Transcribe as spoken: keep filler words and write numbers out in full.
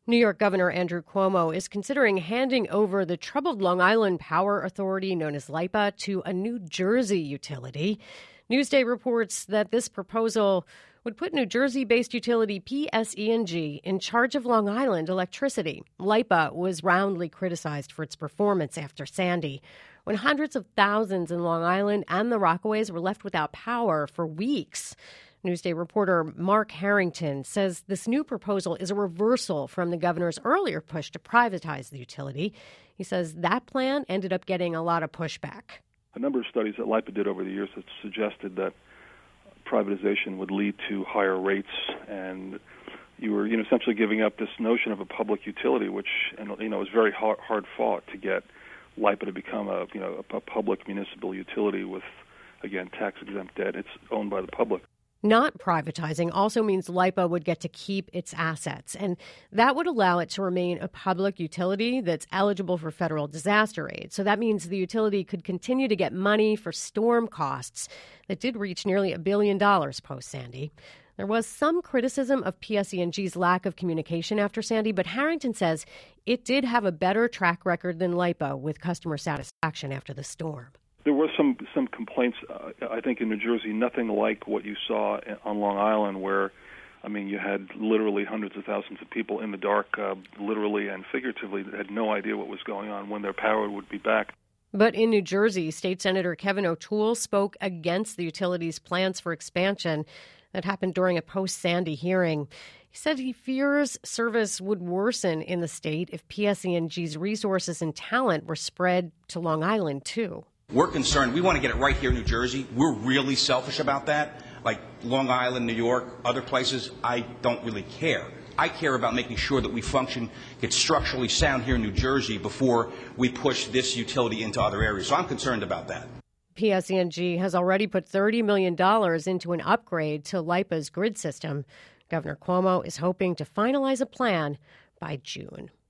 New York Governor Andrew Cuomo is considering handing over the troubled Long Island Power Authority, known as LIPA, to a New Jersey utility. Newsday reports that this proposal would put New Jersey-based utility P S E and G in charge of Long Island electricity. LIPA was roundly criticized for its performance after Sandy, when hundreds of thousands in Long Island and the Rockaways were left without power for weeks. Newsday reporter Mark Harrington says this new proposal is a reversal from the governor's earlier push to privatize the utility. He says that plan ended up getting a lot of pushback. A number of studies that LIPA did over the years have suggested that privatization would lead to higher rates, and you were, you know, essentially giving up this notion of a public utility, which, you know, was very hard, hard fought to get LIPA to become a, you know, a public municipal utility with, again, tax-exempt debt. It's owned by the public. Not privatizing also means LIPA would get to keep its assets, and that would allow it to remain a public utility that's eligible for federal disaster aid. So that means the utility could continue to get money for storm costs that did reach nearly a billion dollars post-Sandy. There was some criticism of P S E and G's lack of communication after Sandy, but Harrington says it did have a better track record than LIPA with customer satisfaction after the storm. There were some some complaints, uh, I think, in New Jersey, nothing like what you saw on Long Island, where, I mean, you had literally hundreds of thousands of people in the dark, uh, literally and figuratively, that had no idea what was going on, when their power would be back. But in New Jersey, State Senator Kevin O'Toole spoke against the utility's plans for expansion that happened during a post-Sandy hearing. He said he fears service would worsen in the state if P S E and G's resources and talent were spread to Long Island, too. We're concerned. We want to get it right here in New Jersey. We're really selfish about that. Like Long Island, New York, other places, I don't really care. I care about making sure that we function, get structurally sound here in New Jersey before we push this utility into other areas. So I'm concerned about that. P S E and G has already put thirty million dollars into an upgrade to LIPA's grid system. Governor Cuomo is hoping to finalize a plan by June.